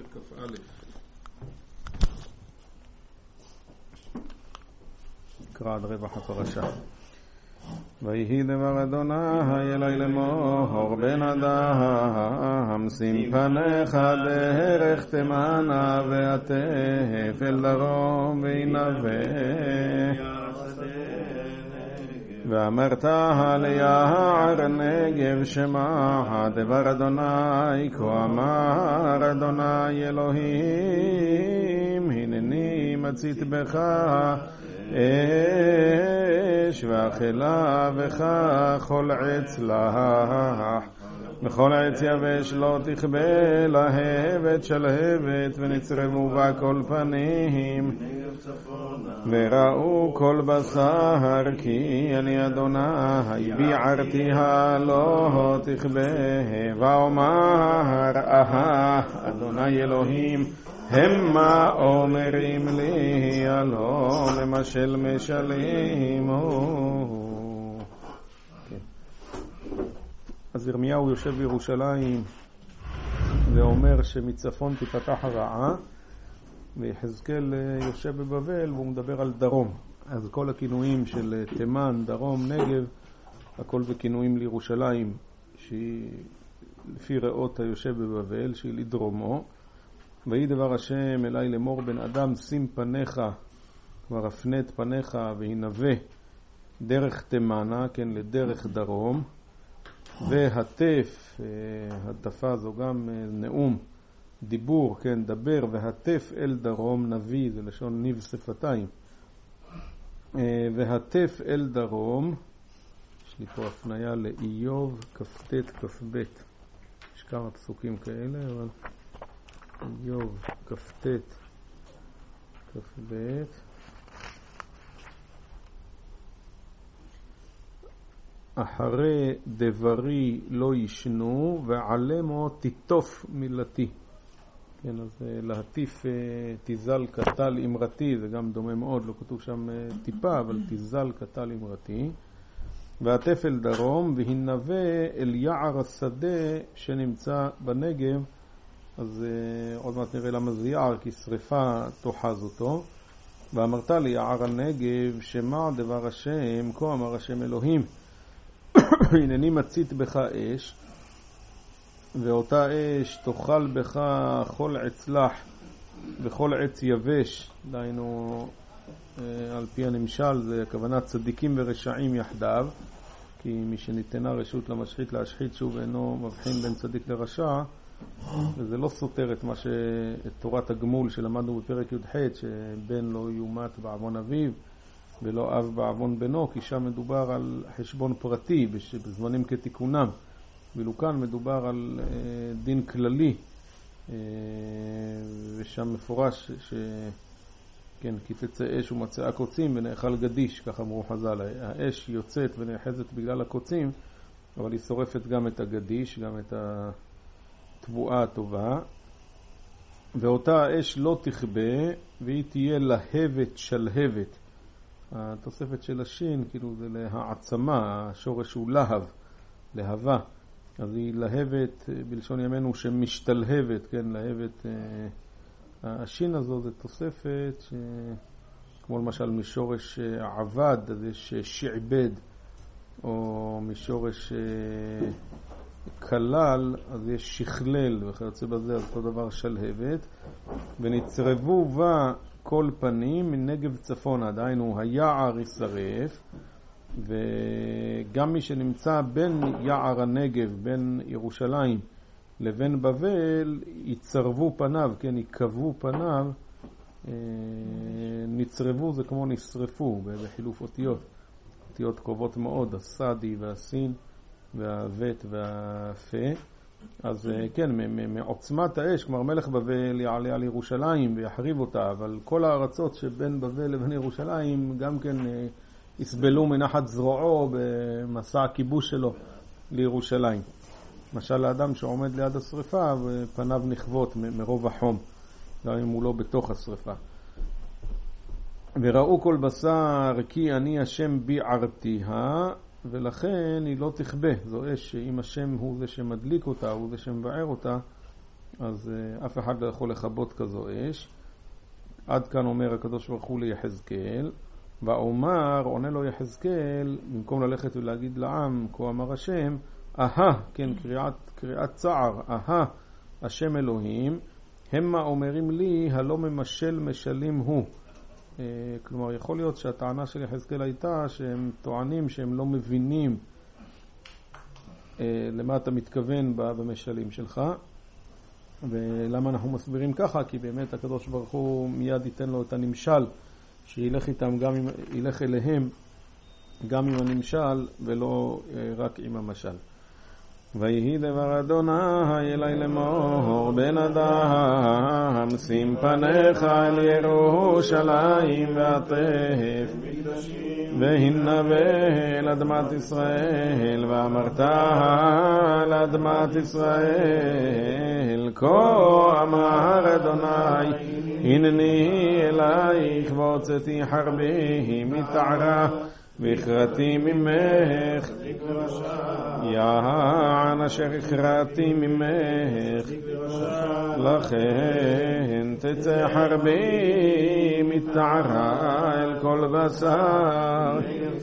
כ"א. נקרא עד רווח הפרשה. ויהי דבר אדוני אלי לאמור בן אדם שים פניך דרך תימנה ועטף אל דרום וינבא ואמרת ליער נגב שמע דבר אדוני כה אמר אדוני אלוהים הנני מצית בך אש ואכלה בך כל עץ לח וכל עץ יבש לא תכבה להבת שלהבת ונצרבו בה כל פנים וראו כל בשר כי אני אדוני ביערתיה לא תכבה ואומר אדוני אלוהים המה אומרים לי הלא למשל משלים. אז ירמיהו יושב בירושלים ואומר שמצפון תפתח הרעה, ויחזקאל יושב בבבל והוא מדבר על דרום. אז כל הכינויים של תימן, דרום, נגב, הכל בכינויים לירושלים שהיא לפי ראות היושב בבבל שהיא לדרומו. ויהי דבר השם אלי לאמור בן אדם שים פניך, כבר הפנה את פניך והנבא דרך תימנה, כן, לדרך דרום, והטף, הטפה זו גם נאום, דיבור, כן, דבר, והטף אל דרום, נביא, זה לשון ניב שפתיים, והטף אל דרום, יש לי פה הפניה לאיוב כ"ט כ"ב, יש כמה פסוקים כאלה, אבל איוב כ"ט כ"ב, אחרי דברי לא ישנו ועלמו תיטוף מילתי. כן, אז להטיף תיזל קטל אמרתי, זה גם דומה מאוד, לא כתוב שם טיפה, אבל תיזל קטל אמרתי. והטף אל דרום והנבא אל יער השדה שנמצא בנגב. אז עוד מעט נראה למה זה יער, כי שריפה תוחז אותו. ואמרת לי יער הנגב שמע דבר השם כה אמר השם אלוהים הנני מצית בך אש ואותה אש תאכל בך כל עץ לח וכל עץ יבש, דהיינו על פי הנמשל זה הכוונה צדיקים ורשעים יחדיו, כי מי שניתנה רשות למשחית להשחית שוב אינו מבחין בין צדיק לרשע, וזה לא סותר את את תורת הגמול שלמדנו בפרק י"ח, שבן לא יומת בעוון אביו ולא אב בעוון בנו, כי שם מדובר על חשבון פרטי בזמנים כתיקונם, ואילו כאן מדובר על דין כללי, ושם מפורש כן, כי תצא אש ומצאה קוצים ונאכל גדיש, כך אמרו חז"ל. האש יוצאת ונאחזת בגלל הקוצים, אבל היא שורפת גם את הגדיש, גם את התבואה הטובה. ואותה האש לא תכבה והיא תהיה להבת שלהבת. התוספת של השין, כאילו זה להעצמה, השורש הוא להב, להבה. אז היא להבת בלשון ימינו שמשתלהבת, כן, להבת. השין הזו זה תוספת כמו למשל משורש עבד, אז יש שעבד, או משורש כלל, אז יש שכלל וכיוצא בזה, אז אותו דבר שלהבת. ונצרבו בה כל פנים מנגב צפונה, דהיינו היער ישרף, וגם מי שנמצא בין יער הנגב, בין ירושלים לבין בבל, יצרבו פניו, כן, יקבו פניו. נצרבו זה כמו נשרפו בחילוף אותיות, אותיות קרובות מאוד, הסדי והסין והבית והפה. אז כן, מעוצמת האש, כלומר מלך בבל יעלה על ירושלים ויחריב אותה, אבל כל הארצות שבין בבל לבין ירושלים גם כן יסבלו מנחת זרועו במסע הכיבוש שלו לירושלים. למשל לאדם שעומד ליד השריפה ופניו נכוות מרוב החום, גם אם הוא לא בתוך השריפה. וראו כל בשר כי אני השם ביערתיה, ולכן היא לא תכבה. זו אש שאם השם הוא זה שמדליק אותה, הוא זה שמבער אותה, אז אף אחד לא יכול לכבות כזו אש. עד כאן אומר הקדוש ברוך הוא ליחזקאל, ואומר, עונה לו יחזקאל, במקום ללכת ולהגיד לעם, כה אמר השם, כן, קריאת צער, השם אלוהים, המה אומרים לי, הלא ממשל משלים הוא. כלומר, יכול להיות שהטענה של יחזקאל הייתה שהם טוענים שהם לא מבינים למה אתה מתכוון במשלים שלך. ולמה אנחנו מסבירים ככה? כי באמת הקדוש ברוך הוא מיד ייתן לו את הנמשל, שילך איתם ילך אליהם גם עם הנמשל ולא רק עם המשל. ויהי דבר אדוני אלי לאמור, בן אדם, שים פניך אל ירושלים ועטף והנבא אל אדמת ישראל, ואמרת על אדמת ישראל, כה אמר אדוני, הנני אלייך והוצאתי חרבי מתערה והכרתי ממך, יען אשר הכרתי ממך, לכן תצא חרבי מתערה אל כל בשר,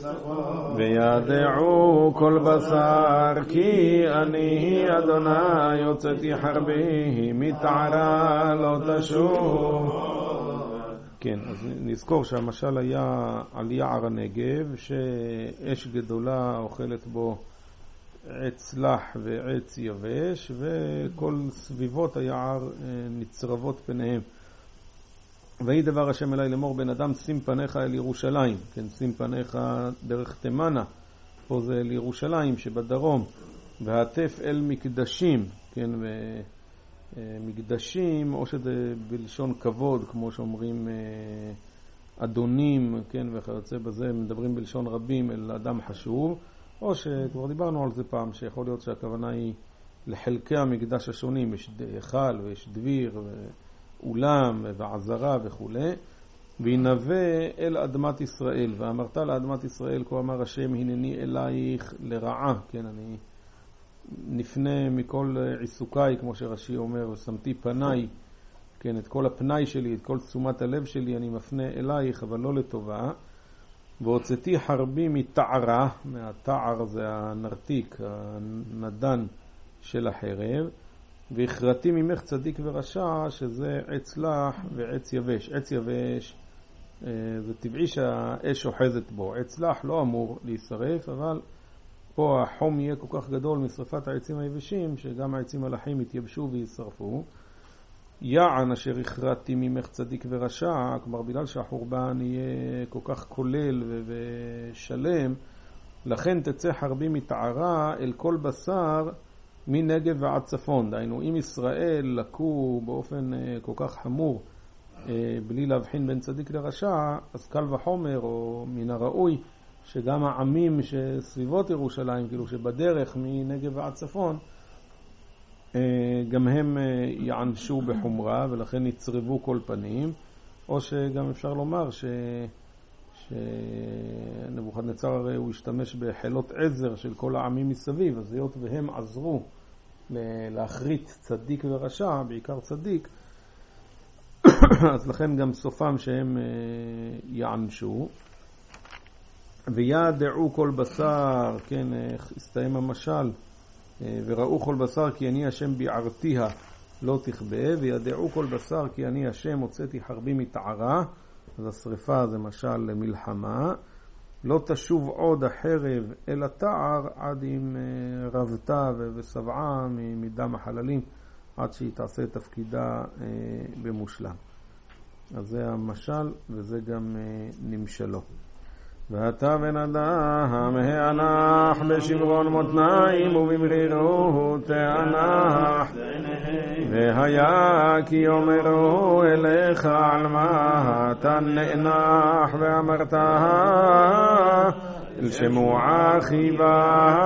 וידעו כל בשר כי אני אדוני הוצאתי חרבי מתערה לא תשוב. כן, אז נזכור שהמשל היה על יער הנגב, שאש גדולה אוכלת בו עץ לח ועץ יבש, וכל סביבות היער נצרבות פניהם. ויהי דבר השם אלי לאמור, בן אדם, שים פניך אל ירושלים. כן, שים פניך דרך תימנה, פה זה אל ירושלים שבדרום, והעטף אל מקדשים, כן, מקדשים, או שזה בלשון כבוד, כמו שאומרים אדונים, כן, וכיוצא בזה, מדברים בלשון רבים אל אדם חשוב, או שכבר דיברנו על זה פעם, שיכול להיות שהכוונה היא לחלקי המקדש השונים, יש היכל ויש דביר ואולם ועזרה וכו'. וינבא אל אדמת ישראל, ואמרת לאדמת ישראל, כה אמר השם, הנני אלייך לרעה, כן, אני נפנה מכל עיסוקיי, כמו שרש"י אומר, ושמתי פניי, כן, את כל הפנאי שלי, את כל תשומת הלב שלי אני מפנה אלייך, אבל לא לטובה. והוצאתי חרבי מתערה, מהתער זה הנרתיק, הנדן של החרב, והכרתי ממך צדיק ורשע, שזה עץ לח ועץ יבש. עץ יבש זה טבעי שהאש אוחזת בו, עץ לח לא אמור להישרף, אבל פה החום יהיה כל כך גדול משרפת העצים היבשים, שגם העצים הלחים יתייבשו וישרפו. יען אשר הכרתי ממך צדיק ורשע, כלומר בגלל שהחורבן יהיה כל כך כולל ושלם, לכן תצא חרבי מתערה אל כל בשר מנגב ועד צפון. דהיינו, אם ישראל לקו באופן כל כך חמור בלי להבחין בין צדיק לרשע, אז קל וחומר או מן הראוי שגם העמים שסביבות ירושלים, כאילו שבדרך מנגב ועד צפון, גם הם יענשו בחומרה, ולכן יצרבו כל פנים. או שגם אפשר לומר שנבוכדנצר הרי הוא השתמש בחילות עזר של כל העמים מסביב, אז היות והם עזרו להחריט צדיק ורשע, בעיקר צדיק, אז לכן גם סופם שהם יענשו. וידעו כל בשר, כן, הסתיים המשל, וראו כל בשר כי אני השם ביערתיה לא תכבה, וידעו כל בשר כי אני השם הוצאתי חרבי מתערה. אז השריפה זה משל למלחמה. לא תשוב עוד החרב אל התער עד אם רבתה וסבעה מדם החללים, עד שהיא תעשה את תפקידה במושלם. אז זה המשל וזה גם נמשלו. ואתה בן אדם הענך בשברון מותניים ובמרירות תענך, והיה כי יאמרו אליך על מה אתה נאנח, ואמרת אל שמוע חיבה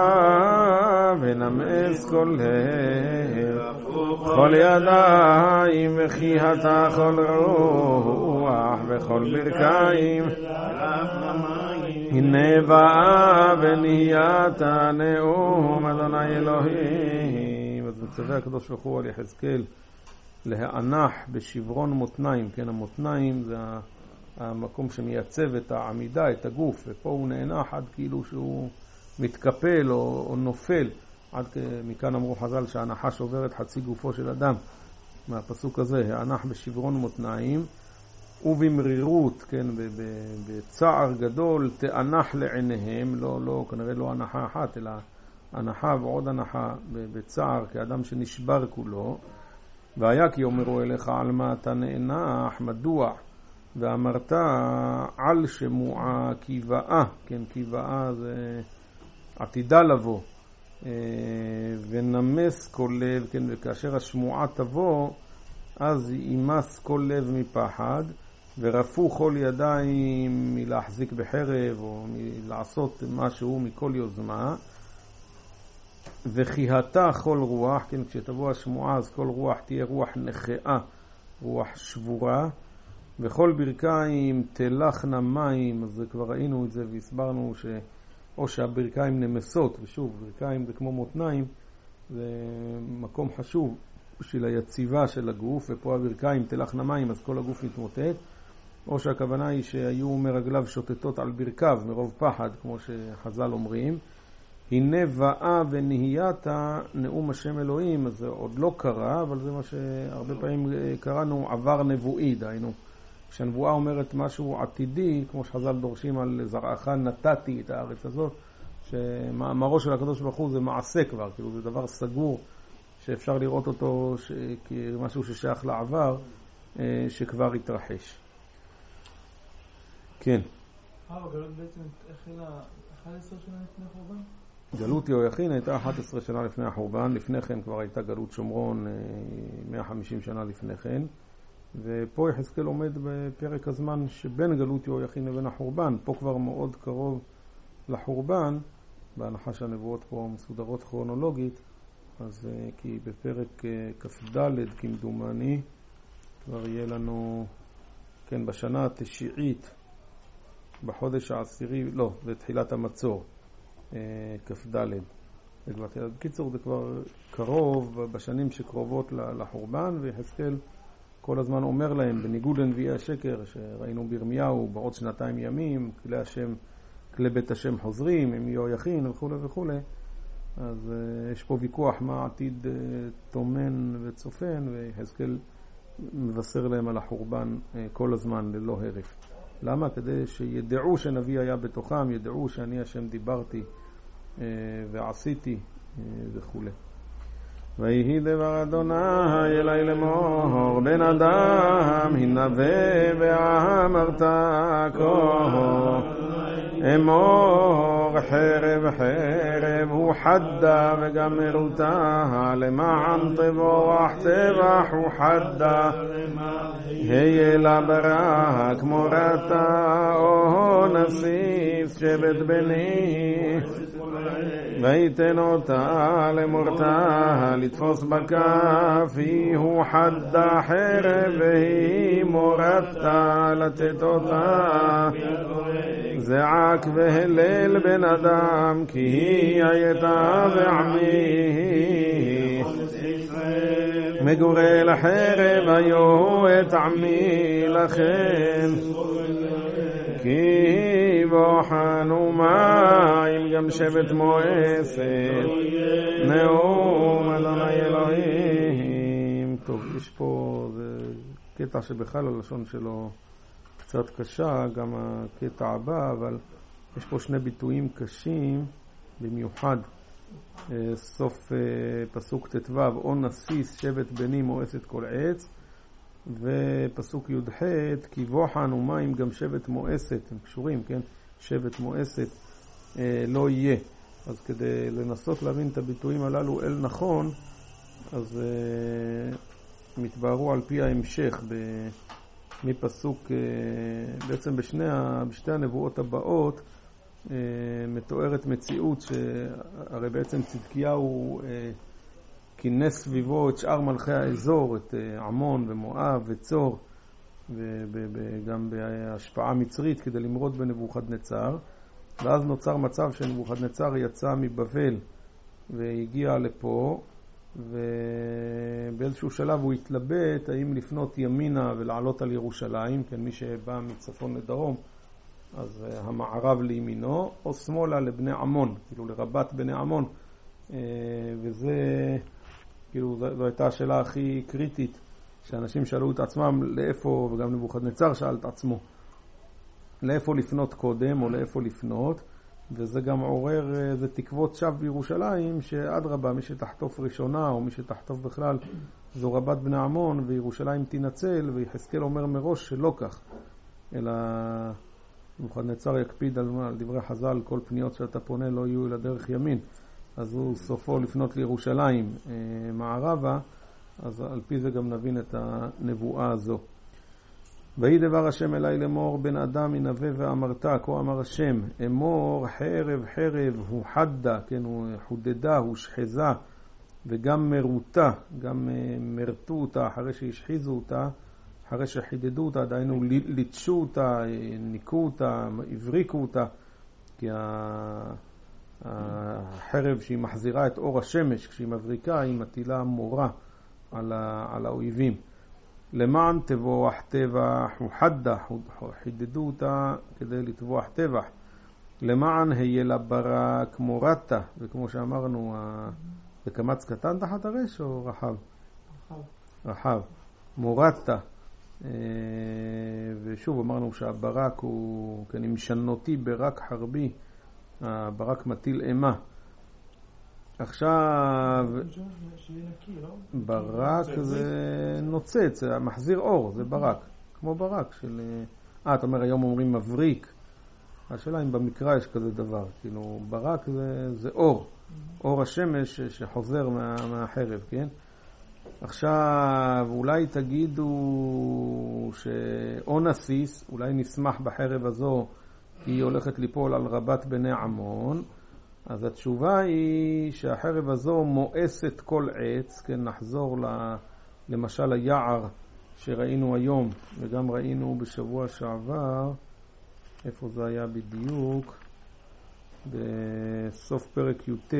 ונמס כל לב כל ידיים וכי אתה כל רוח וכל ברכיים, הנה באה ונהיית נאום אדוני אלוהים. אז מצווה הקדוש ברוך הוא על יחזקאל להענח בשברון מותניים, כן, המותניים זה המקום שמייצב את העמידה, את הגוף, ופה הוא נענח עד כאילו שהוא מתקפל או נופל, עד מכאן אמרו חז"ל שהנחש עוברת חצי גופו של אדם, מהפסוק הזה, הענח בשברון מותניים, ובמרירות, כן, בצער גדול, תענח לעיניהם, כנראה לא הנחה אחת, אלא הנחה ועוד הנחה בצער, כאדם שנשבר כולו, והיה כי אומרו אליך על מה אתה נענח, מדוע, ואמרת על שמועה קיבאה, כן, קיבאה זה עתידה לבוא, ונמס כל לב, כן, וכאשר השמועה תבוא, אז יימס כל לב מפחד, ורפו כל ידיים מלהחזיק בחרב, או מלעשות משהו מכל יוזמה, וכיהתה כל רוח, כן, כשתבוא השמועה, אז כל רוח תהיה רוח נחאה, רוח שבורה, וכל ברכיים תלכנה מים, אז כבר ראינו את זה והסברנו או שהברכיים נמסות, ושוב, ברכיים זה כמו מותניים, זה מקום חשוב של היציבה של הגוף, ופה הברכיים תלכנה מים, אז כל הגוף מתמוטט, או שהכוונה היא שהיו מרגליו שוטטות על ברכיו מרוב פחד, כמו שחז"ל אומרים. הנה באה ונהייתה נאום השם אלוהים, אז זה עוד לא קרה, אבל זה מה שהרבה פעמים קראנו עבר נבואי, דהיינו. כשהנבואה אומרת משהו עתידי, כמו שחז"ל דורשים על זרעך נתתי את הארץ הזאת, שמאמרו של הקדוש ברוך הוא זה מעשה כבר, כאילו זה דבר סגור, שאפשר לראות אותו כמשהו ששייך לעבר, שכבר התרחש. כן. הגלות בעצם החלה 11 שנה לפני החורבן? גלות יהויכין הייתה 11 שנה לפני החורבן, לפני כן כבר הייתה גלות שומרון 150 שנה לפני כן, ופה יחזקאל עומד בפרק הזמן שבין גלות יהויכין לבין החורבן, פה כבר מאוד קרוב לחורבן, בהנחה שהנבואות פה מסודרות כרונולוגית, אז כי בפרק כ"ד כמדומני כבר יהיה לנו, כן, בשנה התשיעית, בחודש העשירי, לא, בתחילת המצור, כ"ד. בקיצור, זה כבר קרוב בשנים שקרובות לחורבן, ויחזקאל כל הזמן אומר להם, בניגוד לנביאי השקר שראינו בירמיהו, בעוד 2 ימים, כלי בית השם חוזרים, עם יהויכין וכו' וכו'. אז יש פה ויכוח מה עתיד תומן וצופן, ויחזקאל מבשר להם על החורבן כל הזמן ללא הרף. למה? כדי שידעו שנביא היה בתוכם, ידעו שאני השם דיברתי ועשיתי וכו'. ויהי דבר אדוני אלי לאמור, בן אדם הנבא ואמרת כה, אמור חרב חרב הוא חדה וגמרותה, למען טבוח טבח הוא חדה, היה לה ברק מורתה או נסיס שבט בני, ויתן אותה למורתה לתפוס בכף, הוא חדה חרב והיא מורתה לתת אותה, זעק והלל בן אדם כי היא הייתה בעמי, מגורי לחרב היו את עמי, לכן כי בוחנו מים גם שבט מואסת, נאום אדוני אלוהים. טוב, יש פה קטע שבכלל הלשון שלו קצת קשה, גם הקטע הבא, אבל יש פה 2 ביטויים קשים במיוחד. סוף פסוק ט"ו, או נסיס שבט בני מואסת כל עץ, ופסוק י"ח, כי בוחן ומים גם שבט מואסת, הם קשורים, כן? שבט מואסת לא יהיה. אז כדי לנסות להבין את הביטויים הללו אל נכון, אז מתבהרו על פי ההמשך מפסוק, בעצם בשתי הנבואות הבאות מתוארת מציאות שהרי בעצם צדקיהו כינס סביבו את שאר מלכי האזור, את עמון ומואב וצור, וגם בהשפעה מצרית כדי למרוד בנבוכדנצר, ואז נוצר מצב שנבוכדנצר יצא מבבל והגיע לפה, ובאיזשהו שלב הוא התלבט האם לפנות ימינה ולעלות על ירושלים, כן, מי שבא מצפון לדרום, אז המערב לימינו, או שמאלה לבני עמון, כאילו לרבת בני עמון, וזה, כאילו, זו הייתה השאלה הכי קריטית, שאנשים שאלו את עצמם לאיפה, וגם נבוכדנצר שאל את עצמו, לאיפה לפנות קודם או לאיפה לפנות, וזה גם עורר איזה תקוות שווא בירושלים, שעד רבה מי שתחטוף ראשונה או מי שתחטוף בכלל זו רבת בני עמון, וירושלים תנצל, ויחזקאל אומר מראש שלא כך, אלא נבוכדנצר יקפיד על דברי חז"ל, כל פניות שאתה פונה לא יהיו אלא דרך ימין, אז הוא סופו לפנות לירושלים מערבה, אז על פי זה גם נבין את הנבואה הזו. ויהי דבר השם אלי לאמור בן אדם ינבא ואמרת, כה אמר השם, אמור חרב חרב הוא חדה, כן, הוא חודדה, הוא שחזה, וגם מרותה, גם מרתו אותה אחרי שהשחיזו אותה, אחרי שחידדו אותה, דיינו ליטשו אותה, ניקו אותה, הבריקו אותה, כי החרב שהיא מחזירה את אור השמש, כשהיא מבריקה, היא מטילה מורה על האויבים. למען תבוח טבח וחדה, חידדו אותה כדי לטבוח טבח. למען היה לה ברק מורתה, וכמו שאמרנו, זה קמץ קטן תחת הרש או רחב? רחב. מורתה. ושוב אמרנו שהברק הוא, כן, עם שנותי ברק חרבי, הברק מטיל אימה. עכשיו, ברק זה נוצץ, זה מחזיר אור, זה ברק, כמו ברק של... אתה אומר היום אומרים מבריק, השאלה אם במקרא יש כזה דבר, כאילו ברק זה אור, אור השמש שחוזר מהחרב, כן? עכשיו אולי תגידו שאו נסיס, אולי נשמח בחרב הזו כי היא הולכת ליפול על רבת בני עמון, אז התשובה היא שהחרב הזו מואסת כל עץ, כן, נחזור למשל היער שראינו היום וגם ראינו בשבוע שעבר, איפה זה היה בדיוק? בסוף פרק י"ט,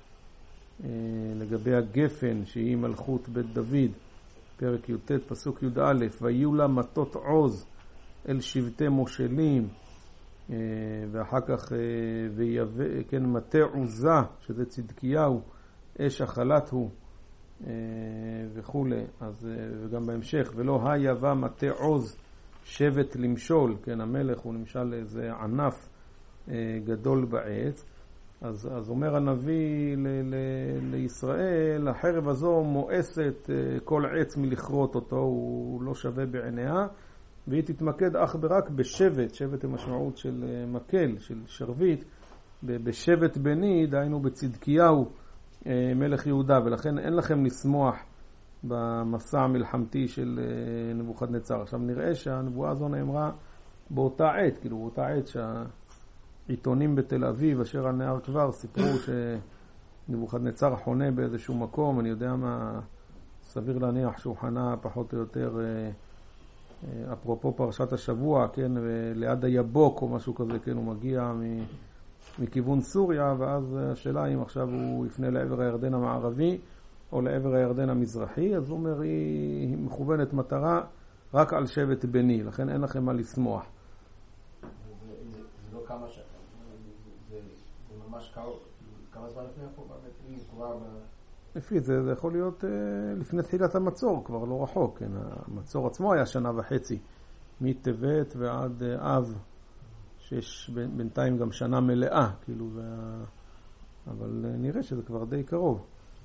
לגבי הגפן שהיא מלכות בית דוד, פרק י"ט פסוק י"א, ויהיו לה מטות עוז אל שבטי מושלים, ואחר כך כן, מטה עוזה שזה צדקיהו, אש החלת הוא וכו', אז וגם בהמשך ולא היה מטה עוז שבט למשול, כן, המלך הוא נמשל לאיזה ענף גדול בעץ, אז אומר הנביא לישראל, החרב הזו מואסת כל עץ מלכרות אותו, הוא לא שווה בעיניה, והיא תתמקד אך ורק בשבט, שבט המשמעות של מקל, של שרבית, בשבט בני, דהיינו בצדקיהו מלך יהודה, ולכן אין לכם לשמוח במסע המלחמתי של נבוכדנצר. עכשיו נראה שהנבואה הזו נאמרה באותה עת, כאילו באותה עת שהעיתונים בתל אביב אשר על נהר כבר סיפרו שנבוכדנצר חונה באיזשהו מקום, אני יודע מה, סביר להניח שהוא חנה פחות או יותר אפרופו פרשת השבוע, כן, ליד היבוק או משהו כזה, כן, הוא מגיע מכיוון סוריה, ואז השאלה אם עכשיו הוא יפנה לעבר הירדן המערבי או לעבר הירדן המזרחי, אז הוא אומר, היא מכוונת מטרה רק על שבט בני, לכן אין לכם מה לשמוח. זה לא כמה שנים, זה ממש כמה זמן לפני החובה, היא כבר... לפי זה יכול להיות לפני תחילת המצור, כבר לא רחוק, כן? המצור עצמו היה 1.5 שנה, מטבת ועד אב, שיש בינתיים גם שנה מלאה, כאילו, אבל נראה שזה כבר די קרוב.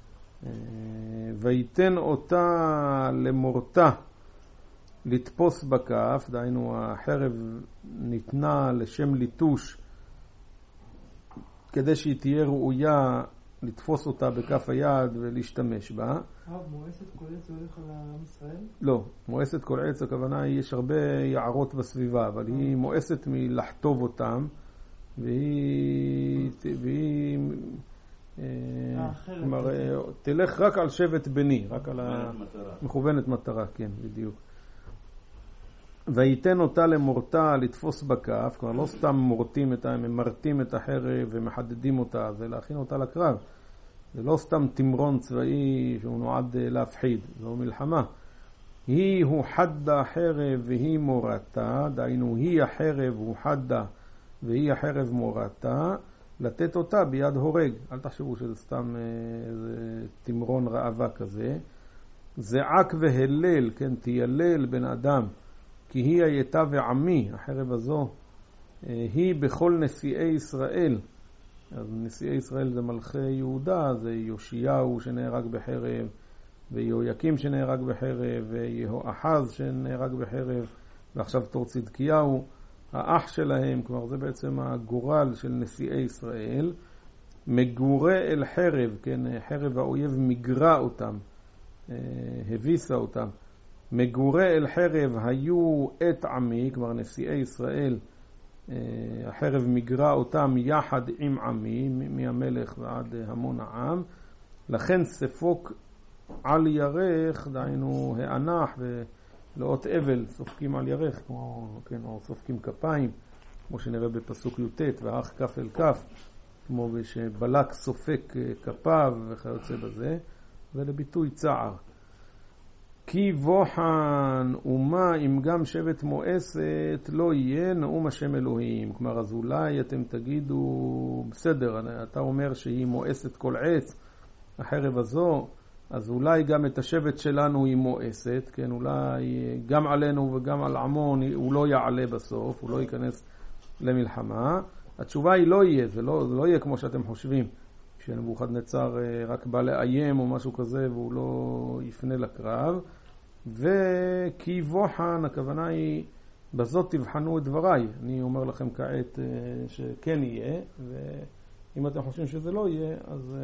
ויתן אותה למורתה לתפוס בכף, דהיינו החרב ניתנה לשם ליטוש, כדי שהיא תהיה ראויה לתפוס אותה בכף היד ולהשתמש בה. מואסת כל עץ הולך על עם ישראל? לא, מואסת כל עץ, הכוונה היא, יש הרבה יערות בסביבה, אבל היא מואסת מלחטוב אותם, והיא תלך רק על שבט בני, רק על מכוונת מטרה, כן, בדיוק. ויתן אותה למורתה לתפוס בכף, כלומר לא סתם מורטים הם ממרטים את החרב ומחדדים אותה, זה להכין אותה לקרב. זה לא סתם תמרון צבאי שהוא נועד להפחיד, זו מלחמה. היא הוא חדה חרב והיא מורתה, דהיינו היא החרב הוא חדה והיא החרב מורתה, לתת אותה ביד הורג. אל תחשבו שזה סתם איזה תמרון ראווה כזה. זעק והלל, כן, תיילל בן אדם, כי היא הייתה ועמי, החרב הזו, היא בכל נשיאי ישראל. אז נשיאי ישראל זה מלכי יהודה, זה יאשיהו שנהרג בחרב, ויהויקים שנהרג בחרב, ויהואחז שנהרג בחרב, ועכשיו תור צדקיהו, האח שלהם, כלומר זה בעצם הגורל של נשיאי ישראל. מגורה אל חרב, כן, חרב האויב מגרה אותם, הביסה אותם. מגורה אל חרב היו את עמי, כלומר נשיאי ישראל, החרב מגרה אותם יחד עם עמי, מהמלך ועד המון העם. לכן ספוק על ירך, דהיינו הענח ולאות אבל, סופקים על ירך, כמו, כן, או סופקים כפיים, כמו שנראה בפסוק י"ט, ואח כף אל כף, כמו שבלק סופק כפיו וכיוצא בזה, ולביטוי צער. כי בוחן ומה אם גם שבט מואסת לא יהיה נאום השם אלוהים. כלומר, אז אולי אתם תגידו, בסדר, אתה אומר שהיא מואסת כל עץ, החרב הזו, אז אולי גם את השבט שלנו היא מואסת, כן, אולי גם עלינו וגם על עמון הוא לא יעלה בסוף, הוא לא ייכנס למלחמה. התשובה היא לא יהיה, זה לא יהיה כמו שאתם חושבים, שנבוכדנצר רק בא לאיים או משהו כזה והוא לא יפנה לקרב. וכי בוחן, הכוונה היא בזאת תבחנו את דבריי. אני אומר לכם כעת שכן יהיה, ואם אתם חושבים שזה לא יהיה, אז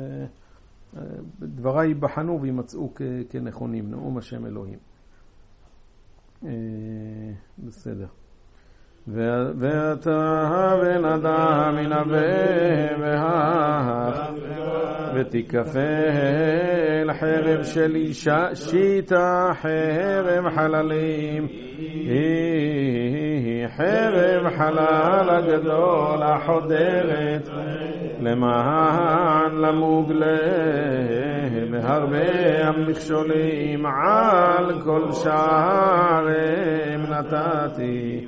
דבריי בחנו וימצאו כנכונים, נאום השם אלוהים. בסדר. ואתה בן אדם ינבא בהך ותיקפה אל חרב של אישה שיטה חרב חללים, היא חרב חלל הגדול החודרת למען למוגלה בהרבה המכשולים על כל שערים נתתי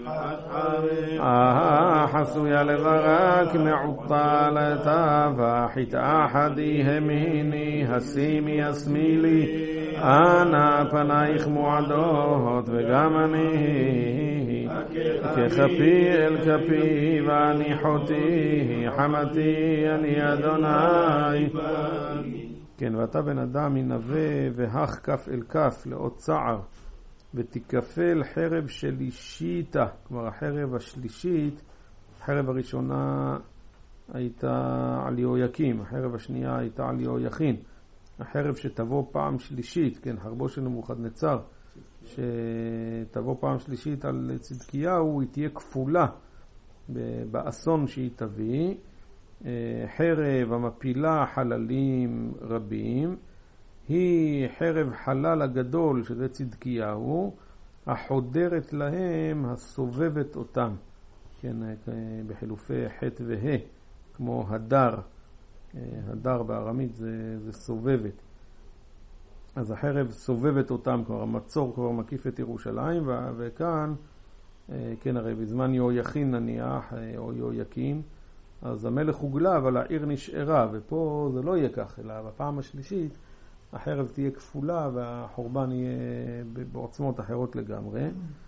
חסויה לברק מעוטלתה וחית אחדי המיני השימי השמילי אנה פנייך מועדות וגם אני ככפי אל כפי והניחותי חמתי אני אדוני. כן, ואתה בן אדם ינבא והך כף אל כף לאות צער ותיקפל חרב שלישיתה, כלומר החרב השלישית. החרב הראשונה הייתה על יהויקים, החרב השנייה הייתה על יהויכין. החרב שתבוא פעם שלישית, כן, חרבו של נבוכדנצר, שתבוא פעם שלישית על צדקיהו, היא תהיה כפולה באסון שהיא תביא. חרב המפילה חללים רבים, היא חרב חלל הגדול שזה צדקיהו, החודרת להם הסובבת אותם, כן, בחילופי חטא והה, כמו הדר. הדר בארמית זה סובבת. אז החרב סובבת אותם, כלומר המצור כבר מקיף את ירושלים, וכאן, כן, הרי בזמן יהויכין נניח, או יהויקים, אז המלך הוגלה, אבל העיר נשארה, ופה זה לא יהיה כך, אלא בפעם השלישית, החרב תהיה כפולה, והחורבן יהיה בעוצמות אחרות לגמרי.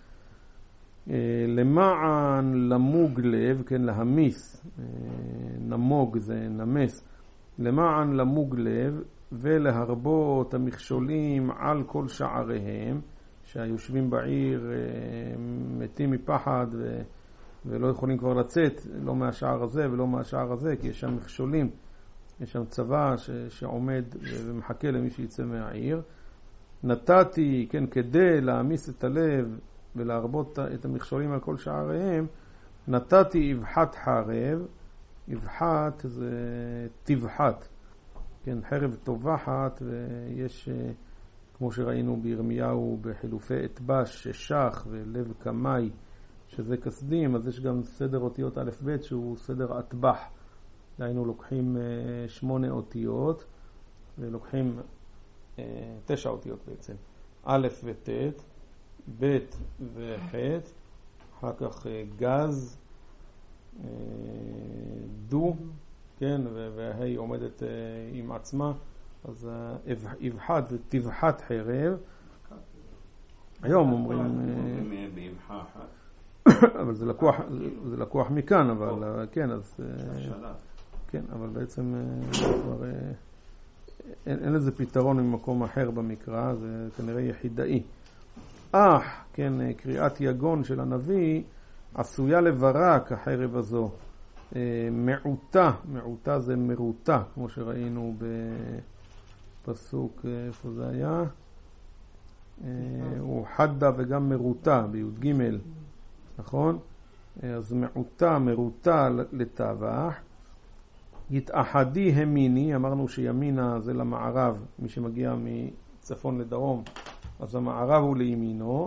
למען למוג לב, כן, להמיס, נמוג זה נמס, למען למוג לב, ולהרבות המכשולים על כל שעריהם, שהיושבים בעיר מתים מפחד ולא יכולים כבר לצאת, לא מהשער הזה ולא מהשער הזה, כי יש שם מכשולים, יש שם צבא שעומד ומחכה למי שיצא מהעיר. נתתי, כן, כדי להמיס את הלב ולהרבות את המכשולים על כל שעריהם, נתתי אבחת חרב. אבחת זה תבחת, כן, חרב טובחת, ויש, כמו שראינו בירמיהו בחילופי אתבש, ששח ולב קמאי, שזה כסדים, אז יש גם סדר אותיות א' ב' שהוא סדר אטבח. היינו לוקחים 8 אותיות, ולוקחים 9 אותיות בעצם, א' וט', ב' וח', אחר כך גז, דו, כן, וההי עומדת עם עצמה, אז אבחת זה תבחת חרב. היום אומרים באבחה אחת. אבל זה לקוח מכאן, אבל כן, אז כן, אבל בעצם כבר אין לזה פתרון ממקום אחר במקרא, זה כנראה יחידאי. כן, קריאת יגון של הנביא עשויה לברק החרב הזו. מעוטה זה מרוטה, כמו שראינו בפסוק, איפה זה היה? הוא חדה וגם מרוטה בי"ג, נכון? אז מרוטה לטבח. יתאחדי המיני, אמרנו שימינה זה למערב, מי שמגיע מצפון לדרום, אז המערב הוא לימינו.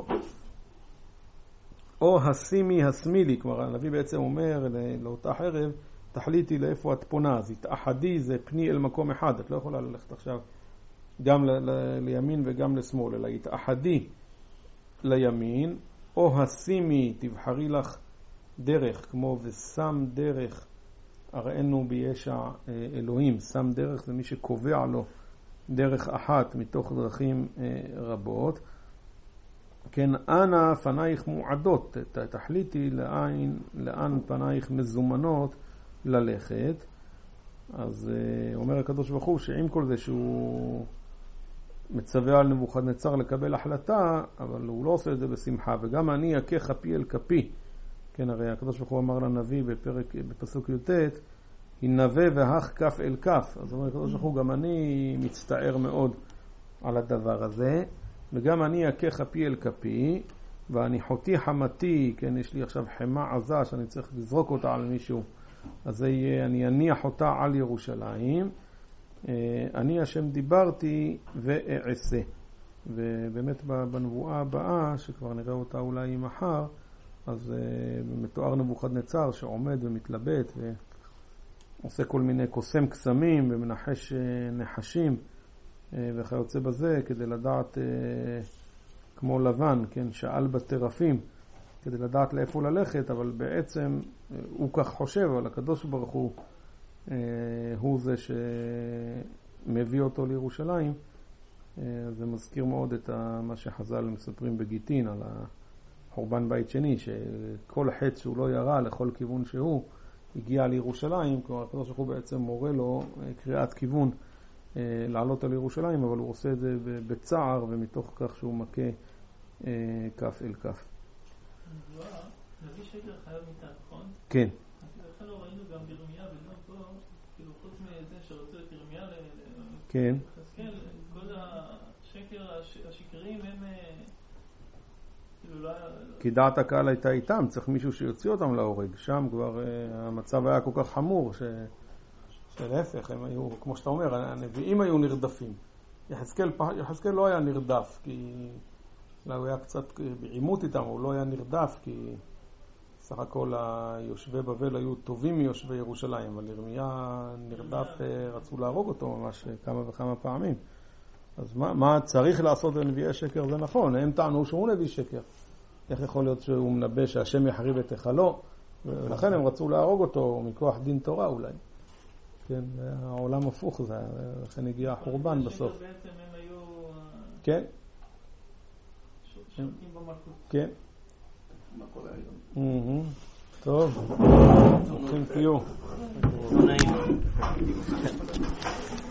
או הסימי הסמילי, כלומר הנביא בעצם אומר לאותה חרב, תחליטי לאיפה את פונה. אז יתאחדי זה פני אל מקום אחד, את לא יכולה ללכת עכשיו גם לימין וגם לשמאל, אלא יתאחדי לימין. או הסימי, תבחרי לך דרך, כמו ושם דרך, הראינו בישע אלוהים, שם דרך זה מי שקובע לו דרך אחת מתוך דרכים רבות. כן, אנה פנייך מועדות, תחליטי לאן פנייך מזומנות ללכת. אז אומר הקדוש ברוך הוא שעם כל זה שהוא מצווה על נבוכדנצר לקבל החלטה, אבל הוא לא עושה את זה בשמחה. וגם אני יכה כפי אל כפי, כן, הרי הקדוש ברוך הוא אמר לנביא בפסוק י"ט, הנבא והך כף אל כף. אז אומר הקדוש ברוך הוא, גם אני מצטער מאוד על הדבר הזה, וגם אני יכה כפי אל כפי, ואני חותי חמתי, כן, יש לי עכשיו חמה עזה שאני צריך לזרוק אותה על מישהו, אז אני אניח אותה על ירושלים. אני השם דיברתי ואעשה. ובאמת בנבואה הבאה, שכבר נראה אותה אולי מחר, אז מתואר נבוכדנצר שעומד ומתלבט ועושה כל מיני קוסם קסמים ומנחש נחשים וכיוצא בזה, כדי לדעת, כמו לבן, כן, שאל בטרפים, כדי לדעת לאיפה ללכת, אבל בעצם הוא כך חושב, אבל הקדוש ברוך הוא זה שמביא אותו לירושלים. זה מזכיר מאוד את מה שחז"ל מספרים בגיטין על חורבן בית שני, שכל חטא שהוא לא ירה לכל כיוון שהוא הגיע לירושלים. כלומר הקדוש ברוך הוא בעצם מורה לו קריאת כיוון לעלות על ירושלים, אבל הוא עושה את זה בצער ומתוך כך שהוא מכה כף אל כף. נביא שקר חייב מיתה, נכון? כן. לכן לא ראינו גם בירמיה וגם פה, כאילו חוץ מזה שרצו את ירמיה כן. לחזקאל, כל השקר השקרים הם כאילו לא היה... כי דעת הקהל הייתה איתם, צריך מישהו שיוציא אותם להורג. שם כבר המצב היה כל כך חמור שלהפך, הם היו, כמו שאתה אומר, הנביאים היו נרדפים. יחזקאל לא היה נרדף, כי הוא היה קצת בעימות איתם, הוא לא היה נרדף, כי סך הכל היושבי בבל היו טובים מיושבי ירושלים, אבל ירמיה נרדף, רצו להרוג אותו ממש כמה וכמה פעמים. אז מה צריך לעשות לנביאי שקר? זה נכון, הם טענו שהוא נביא שקר. איך יכול להיות שהוא מנבא שהשם יחריב את היכלו? ולכן הם רצו להרוג אותו מכוח דין תורה אולי. כן, העולם הפוך, לכן הגיע החורבן בסוף. בעצם הם היו... כן. שולטים במלכות. כן. מה קורה היום? טוב. Thank you. לא נעים.